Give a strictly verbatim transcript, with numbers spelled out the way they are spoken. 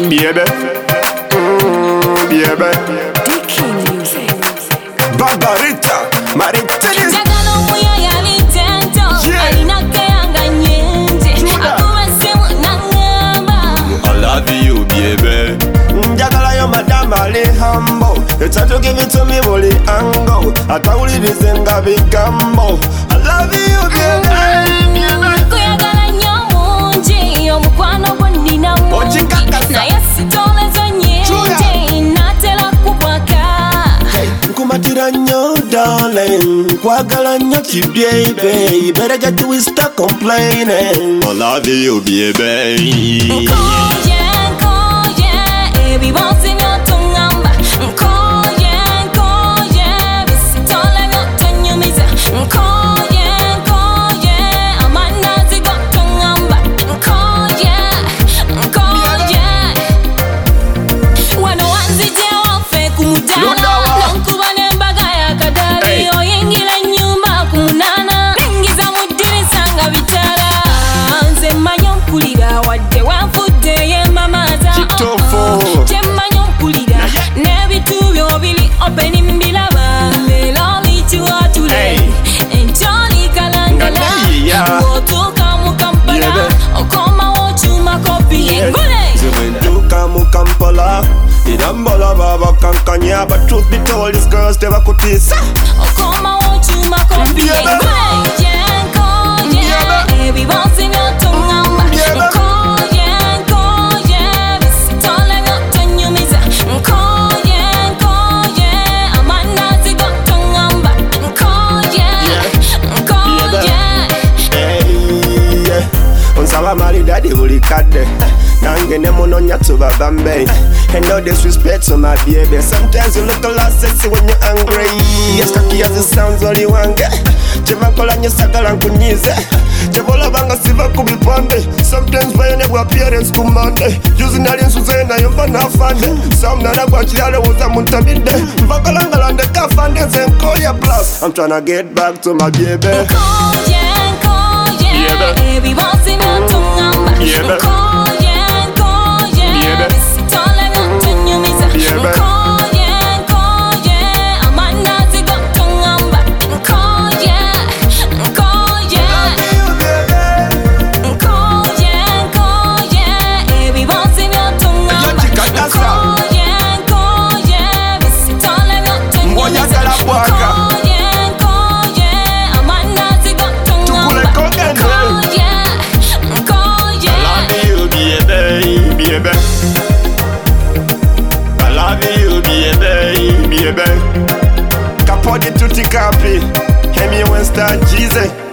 Baby, mm, baby. Barbarita, Marita. Njagala omuya yali tento, alinako yanga nyenje, akuba essimu n'angamba I love you, baby. Njagala yo madam ali humble. It's hard to give it to me buli angle. Atawulirize nga bigambo. I love you, baby. kuyagala nnyo mungi, omukwano gwo nnina mungi, naye sitolezo nnyingi, natera kukwaka. Nkumatira nnyo darling, nkwagala nnyo kibyebe. You better get to it, stop complaining. I love you, baby. Nkoye, nkoye, ebibozi by'otungamba. Nkoye, nkoye, bisitole by'otonyumiza. Nkoye, nkoye, amandaazi g'otungamba. Nkoye, nkoye, wano wanzija waffe ku mutaala, n'onkuba n'embaga y'akadaali, oyingira ennyumba ku munaana, n'engiza mu ddirisa nga bitala. Nze mmanyi ompulira wadde wanfudde ey'emamaza. Kitofo. Kye mmanyi ompulira n'ebitu byo biri openi mbiraba. Leero lituwatule, Hey. enkya likalangala. Ngaleya. Ng'otuuka mu Kampala, Yebe. okomawo okyuma kopi engule. Zimenduka mu Kampala, irambala babakankanya. But truth be told, these girls tebakutiisa. Okomawo okyuma kopi Yebe. engule. Nkoye, Yebe. ebibozi by'otungamba. Yebe. Nkoye, nkoye, bisitole by'otonyumiza. Nkoye, nkoye, amandaazi g'otungamba. Nkoye, nkoye. Hey, yeah. Onsaba mali daddy buli kadde. Nange ne munonya tuba bambe. And no disrespect to my baby. Sometimes you look a lot sexy when you're angry. Yes, cocky as it sounds only wange. Chevakola nye sagala nkunyize. Chebola banga siva kubipande. Sometimes bayone bwa appearance kumande. Juzi nali nsuze na yomba na fande. Some nara kwa chiale woza muntabide. Mvakola ngalande kafande zenkoya plus. I'm tryna get back to my baby. Nkoye, nkoye, Yebe. ebibozi by'otungamba. Yebe. Nkoye, nkoye, Yebe. bisitole by'otonyumiza. Yebe. Nkoye, nkoye, amandaazi g'otungamba. Nkoye, nkoye, nkoye, nkoye, ebibozi by'otungamba. Yachikakasa. Nkoye, nkoye, bisitole by'otonyumiza. Oyagala bwaka. Nkoye, nkoye, amandaazi g'otungamba. Tukule kogende. Nkoye, nkoye. I love you, baby, baby. I love you, baby, baby. Kapodi tutti capi, Hemi Winston Jesus.